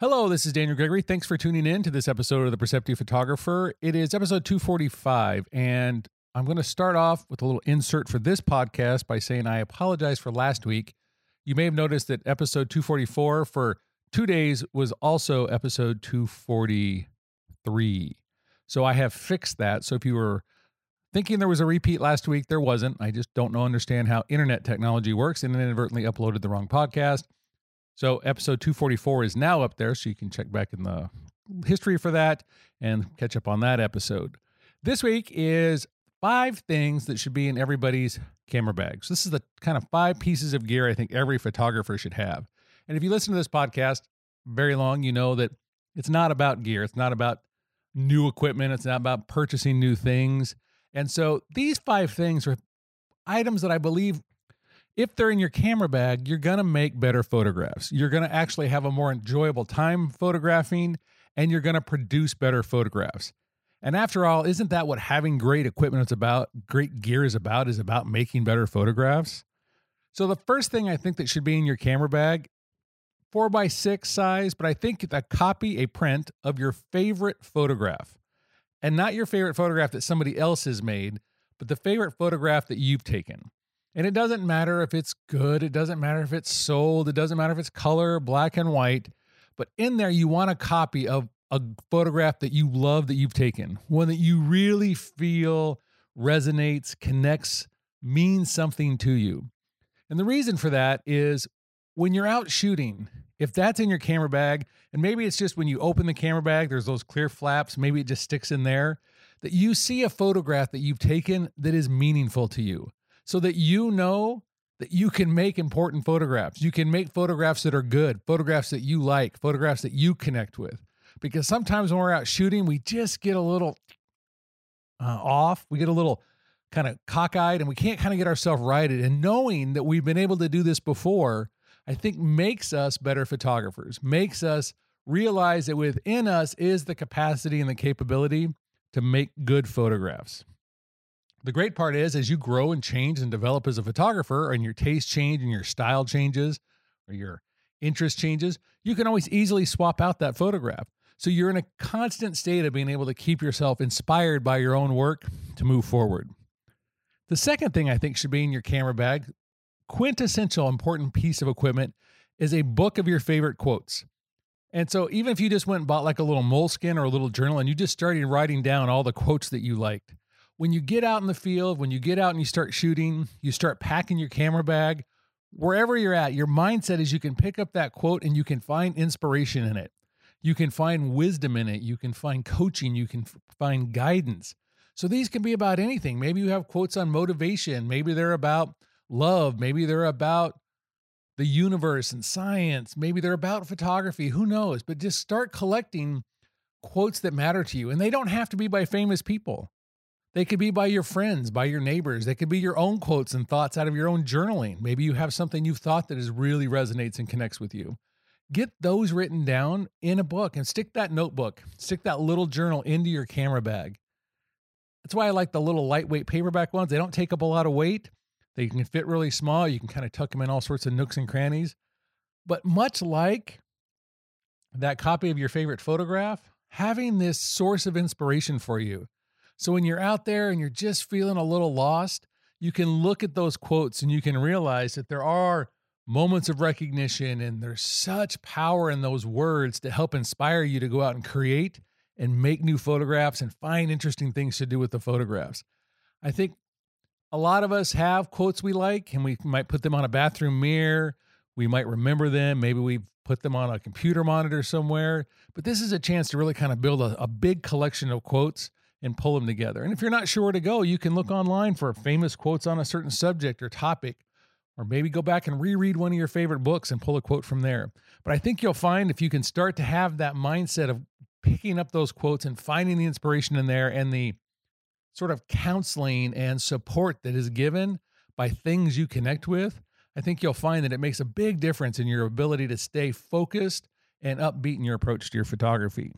Hello, this is Daniel Gregory. Thanks for tuning in to this episode of The Perceptive Photographer. It is episode 245, and I'm going to start off with a little insert for this podcast by saying I apologize for last week. You may have noticed that episode 244 for 2 days was also episode 243. So I have fixed that. So if you were thinking there was a repeat last week, there wasn't. I just don't understand how internet technology works and inadvertently uploaded the wrong podcast. So episode 244 is now up there, so you can check back in the history for that and catch up on that episode. This week is 5 things that should be in everybody's camera bag. So this is the kind of 5 pieces of gear I think every photographer should have. And if you listen to this podcast very long, you know that it's not about gear. It's not about new equipment. It's not about purchasing new things. And so these 5 things are items that I believe if they're in your camera bag, you're going to make better photographs. You're going to actually have a more enjoyable time photographing, and you're going to produce better photographs. And after all, isn't that what having great equipment is about, great gear is about making better photographs? So the first thing I think that should be in your camera bag, 4x6 size, but I think a print of your favorite photograph. And not your favorite photograph that somebody else has made, but the favorite photograph that you've taken. And it doesn't matter if it's good. It doesn't matter if it's sold. It doesn't matter if it's color, black and white. But in there, you want a copy of a photograph that you love that you've taken, one that you really feel resonates, connects, means something to you. And the reason for that is when you're out shooting, if that's in your camera bag, and maybe it's just when you open the camera bag, there's those clear flaps, maybe it just sticks in there, that you see a photograph that you've taken that is meaningful to you. So that you know that you can make important photographs. You can make photographs that are good, photographs that you like, photographs that you connect with. Because sometimes when we're out shooting, we just get a little off. We get a little kind of cockeyed and we can't kind of get ourselves righted. And knowing that we've been able to do this before, I think makes us better photographers, makes us realize that within us is the capacity and the capability to make good photographs. The great part is, as you grow and change and develop as a photographer, and your taste change and your style changes, or your interest changes, you can always easily swap out that photograph. So you're in a constant state of being able to keep yourself inspired by your own work to move forward. The second thing I think should be in your camera bag, quintessential important piece of equipment, is a book of your favorite quotes. And so even if you just went and bought like a little Moleskine or a little journal and you just started writing down all the quotes that you liked, when you get out in the field, when you get out and you start shooting, you start packing your camera bag, wherever you're at, your mindset is you can pick up that quote and you can find inspiration in it. You can find wisdom in it. You can find coaching. You can find guidance. So these can be about anything. Maybe you have quotes on motivation. Maybe they're about love. Maybe they're about the universe and science. Maybe they're about photography. Who knows? But just start collecting quotes that matter to you. And they don't have to be by famous people. They could be by your friends, by your neighbors. They could be your own quotes and thoughts out of your own journaling. Maybe you have something you've thought that really resonates and connects with you. Get those written down in a book and stick that notebook, stick that little journal into your camera bag. That's why I like the little lightweight paperback ones. They don't take up a lot of weight. They can fit really small. You can kind of tuck them in all sorts of nooks and crannies. But much like that copy of your favorite photograph, having this source of inspiration for you. So when you're out there and you're just feeling a little lost, you can look at those quotes and you can realize that there are moments of recognition and there's such power in those words to help inspire you to go out and create and make new photographs and find interesting things to do with the photographs. I think a lot of us have quotes we like and we might put them on a bathroom mirror. We might remember them. Maybe we've put them on a computer monitor somewhere. But this is a chance to really kind of build a big collection of quotes and pull them together. And if you're not sure where to go, you can look online for famous quotes on a certain subject or topic, or maybe go back and reread one of your favorite books and pull a quote from there. But I think you'll find if you can start to have that mindset of picking up those quotes and finding the inspiration in there and the sort of counseling and support that is given by things you connect with, I think you'll find that it makes a big difference in your ability to stay focused and upbeat in your approach to your photography.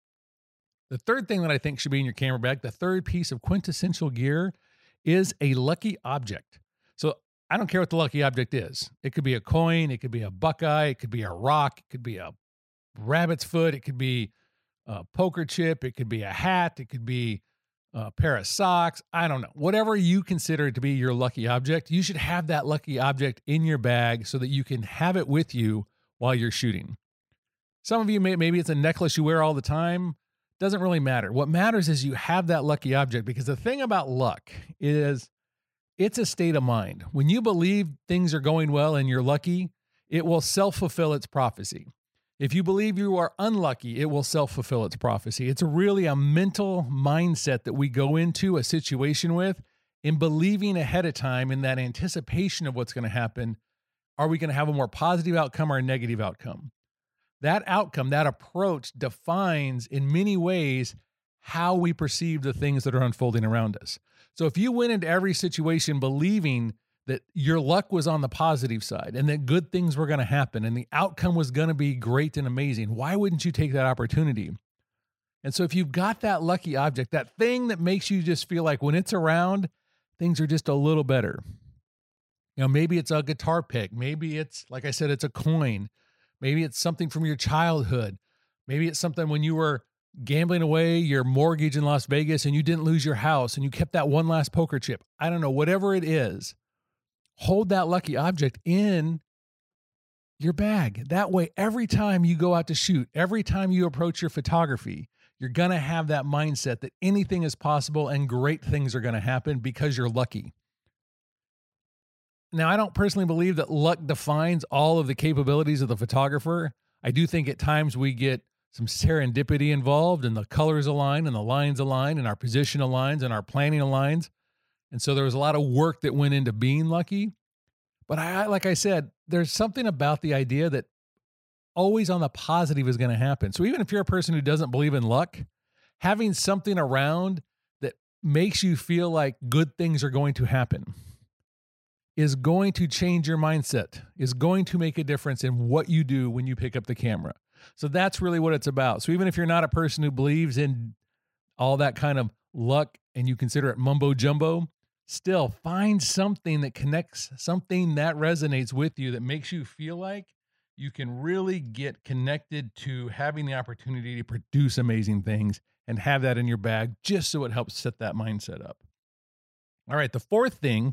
The third thing that I think should be in your camera bag, the third piece of quintessential gear, is a lucky object. So I don't care what the lucky object is. It could be a coin, it could be a buckeye, it could be a rock, it could be a rabbit's foot, it could be a poker chip, it could be a hat, it could be a pair of socks. I don't know. Whatever you consider to be your lucky object, you should have that lucky object in your bag so that you can have it with you while you're shooting. Some of you maybe it's a necklace you wear all the time. Doesn't really matter. What matters is you have that lucky object, because the thing about luck is it's a state of mind. When you believe things are going well and you're lucky, it will self-fulfill its prophecy. If you believe you are unlucky, it will self-fulfill its prophecy. It's really a mental mindset that we go into a situation with, in believing ahead of time, in that anticipation of what's going to happen. Are we going to have a more positive outcome or a negative outcome? That outcome, that approach defines in many ways how we perceive the things that are unfolding around us. So if you went into every situation believing that your luck was on the positive side and that good things were going to happen and the outcome was going to be great and amazing, why wouldn't you take that opportunity? And so if you've got that lucky object, that thing that makes you just feel like when it's around, things are just a little better. You know, maybe it's a guitar pick. Maybe it's, like I said, it's a coin. Maybe it's something from your childhood. Maybe it's something when you were gambling away your mortgage in Las Vegas and you didn't lose your house and you kept that one last poker chip. I don't know, whatever it is, hold that lucky object in your bag. That way, every time you go out to shoot, every time you approach your photography, you're going to have that mindset that anything is possible and great things are going to happen because you're lucky. Now, I don't personally believe that luck defines all of the capabilities of the photographer. I do think at times we get some serendipity involved, and the colors align and the lines align and our position aligns and our planning aligns. And so there was a lot of work that went into being lucky. But like I said, there's something about the idea that always on the positive is going to happen. So even if you're a person who doesn't believe in luck, having something around that makes you feel like good things are going to happen is going to change your mindset, is going to make a difference in what you do when you pick up the camera. So that's really what it's about. So even if you're not a person who believes in all that kind of luck and you consider it mumbo jumbo, still find something that connects, something that resonates with you that makes you feel like you can really get connected to having the opportunity to produce amazing things, and have that in your bag just so it helps set that mindset up. All right, the fourth thing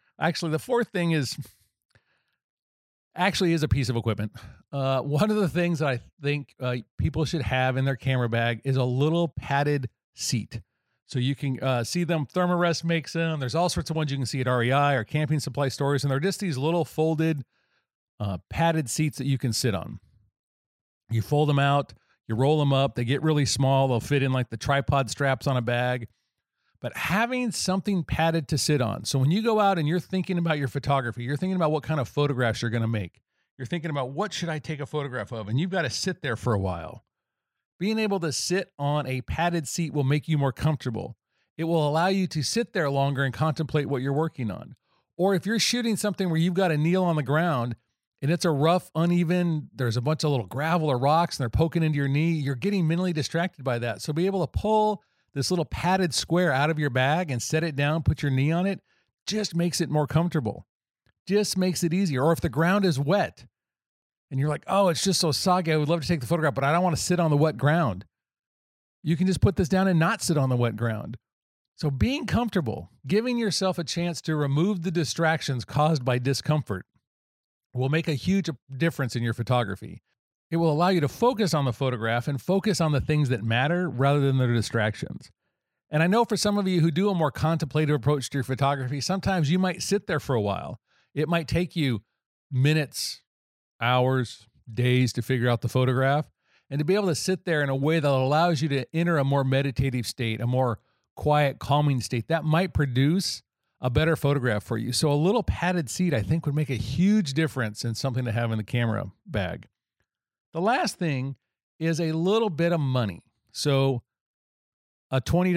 is a piece of equipment. One of the things that I think people should have in their camera bag is a little padded seat. So you can see them. Thermarest makes them. There's all sorts of ones you can see at REI or camping supply stores, and they're just these little folded padded seats that you can sit on. You fold them out, you roll them up, they get really small, they'll fit in like the tripod straps on a bag. But having something padded to sit on. So when you go out and you're thinking about your photography, you're thinking about what kind of photographs you're going to make. You're thinking about what should I take a photograph of? And you've got to sit there for a while. Being able to sit on a padded seat will make you more comfortable. It will allow you to sit there longer and contemplate what you're working on. Or if you're shooting something where you've got to kneel on the ground and it's a rough, uneven, there's a bunch of little gravel or rocks and they're poking into your knee, you're getting mentally distracted by that. So be able to pull this little padded square out of your bag and set it down, put your knee on it, just makes it more comfortable. Just makes it easier. Or if the ground is wet and you're like, oh, it's just so soggy, I would love to take the photograph, but I don't want to sit on the wet ground. You can just put this down and not sit on the wet ground. So being comfortable, giving yourself a chance to remove the distractions caused by discomfort will make a huge difference in your photography. It will allow you to focus on the photograph and focus on the things that matter rather than the distractions. And I know for some of you who do a more contemplative approach to your photography, sometimes you might sit there for a while. It might take you minutes, hours, days to figure out the photograph. And to be able to sit there in a way that allows you to enter a more meditative state, a more quiet, calming state, that might produce a better photograph for you. So a little padded seat, I think, would make a huge difference in something to have in the camera bag. The last thing is a little bit of money. So a $20,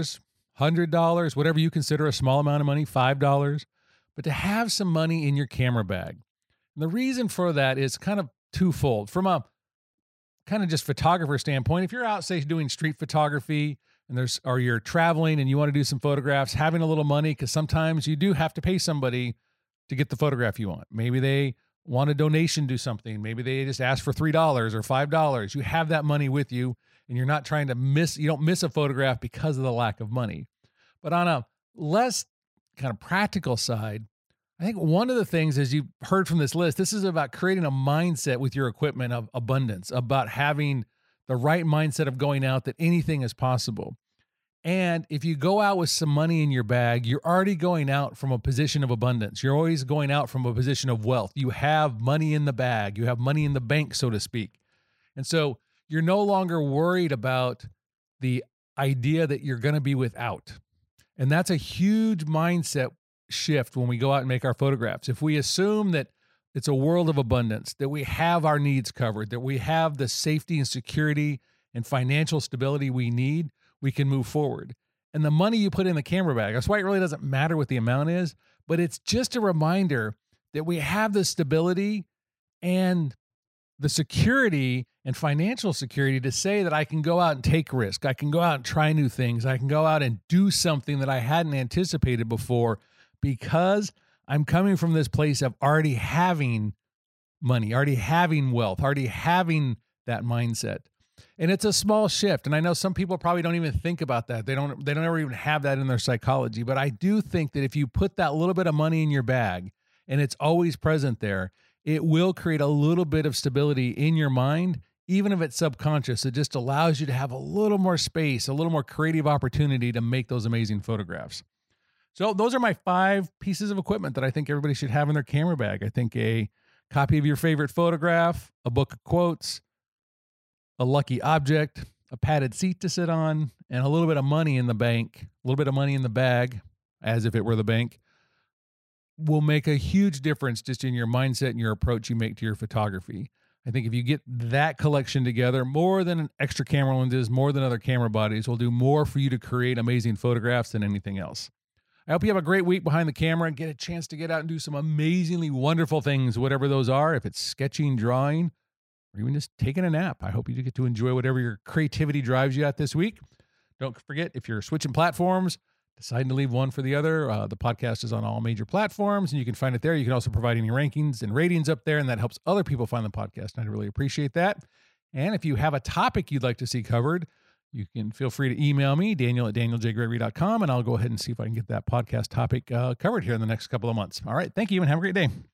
$100, whatever you consider a small amount of money, $5, but to have some money in your camera bag. And the reason for that is kind of twofold. From a kind of just photographer standpoint, if you're out, say, doing street photography or you're traveling and you want to do some photographs, having a little money, because sometimes you do have to pay somebody to get the photograph you want. Maybe they want a donation to something. Maybe they just ask for $3 or $5. You have that money with you and you're not trying to you don't miss a photograph because of the lack of money. But on a less kind of practical side, I think one of the things, as you've heard from this list, this is about creating a mindset with your equipment of abundance, about having the right mindset of going out that anything is possible. And if you go out with some money in your bag, you're already going out from a position of abundance. You're always going out from a position of wealth. You have money in the bag. You have money in the bank, so to speak. And so you're no longer worried about the idea that you're going to be without. And that's a huge mindset shift when we go out and make our photographs. If we assume that it's a world of abundance, that we have our needs covered, that we have the safety and security and financial stability we need, we can move forward. And the money you put in the camera bag, that's why it really doesn't matter what the amount is, but it's just a reminder that we have the stability and the security and financial security to say that I can go out and take risk. I can go out and try new things. I can go out and do something that I hadn't anticipated before because I'm coming from this place of already having money, already having wealth, already having that mindset. And it's a small shift. And I know some people probably don't even think about that. They don't ever even have that in their psychology. But I do think that if you put that little bit of money in your bag and it's always present there, it will create a little bit of stability in your mind, even if it's subconscious. It just allows you to have a little more space, a little more creative opportunity to make those amazing photographs. So those are my 5 pieces of equipment that I think everybody should have in their camera bag. I think a copy of your favorite photograph, a book of quotes, a lucky object, a padded seat to sit on, and a little bit of money in the bank, a little bit of money in the bag, as if it were the bank, will make a huge difference just in your mindset and your approach you make to your photography. I think if you get that collection together, more than an extra camera lenses, more than other camera bodies, will do more for you to create amazing photographs than anything else. I hope you have a great week behind the camera and get a chance to get out and do some amazingly wonderful things, whatever those are, if it's sketching, drawing, or even just taking a nap. I hope you get to enjoy whatever your creativity drives you at this week. Don't forget, if you're switching platforms, deciding to leave one for the other, the podcast is on all major platforms, and you can find it there. You can also provide any rankings and ratings up there, and that helps other people find the podcast, and I'd really appreciate that. And if you have a topic you'd like to see covered, you can feel free to email me, daniel@danieljgregory.com, and I'll go ahead and see if I can get that podcast topic covered here in the next couple of months. All right. Thank you, and have a great day.